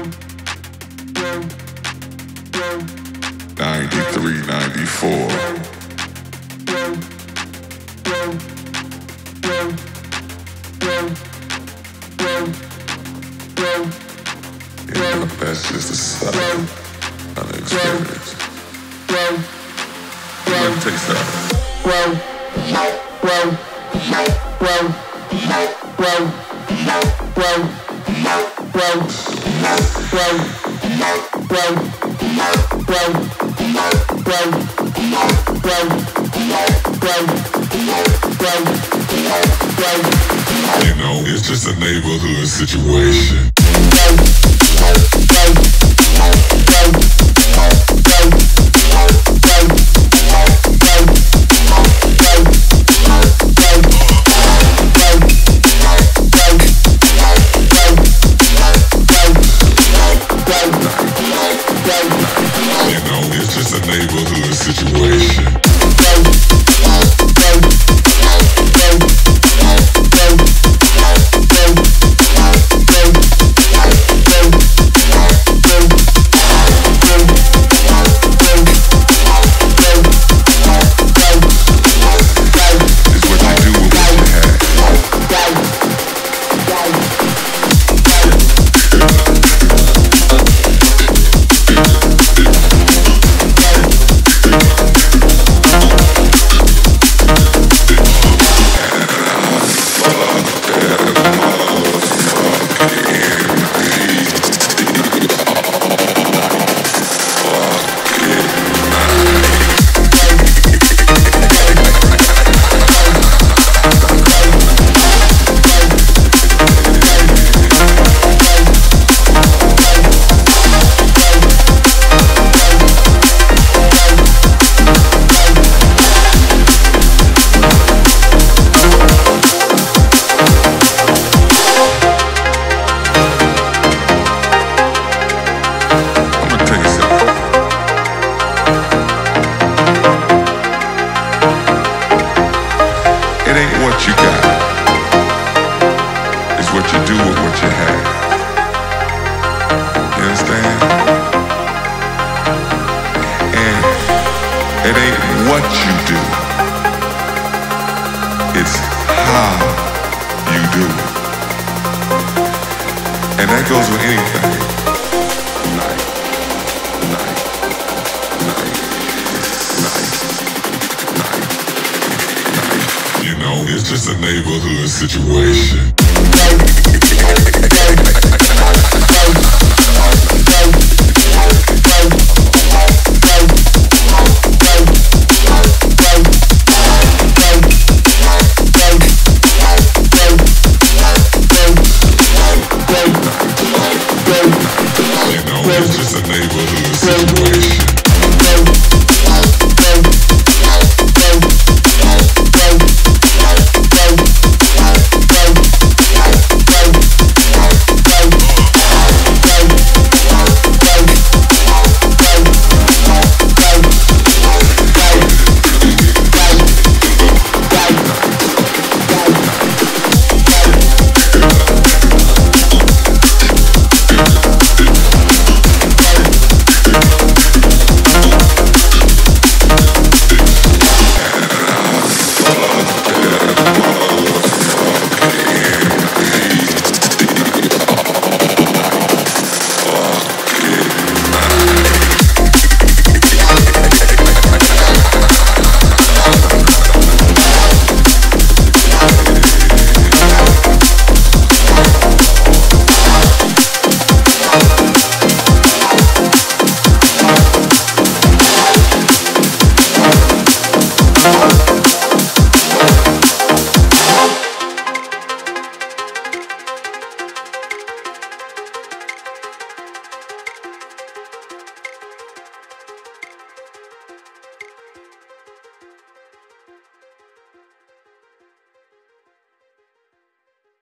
93, 94. You know, that's just a start of the experience. Let me take that. You know, it's just a neighborhood situation. It ain't what you got, it's what you do with what you have. You understand? And it ain't what you do, it's how you do it. And that goes with anything. You know, it's just a neighborhood situation. You know, it's just a neighborhood.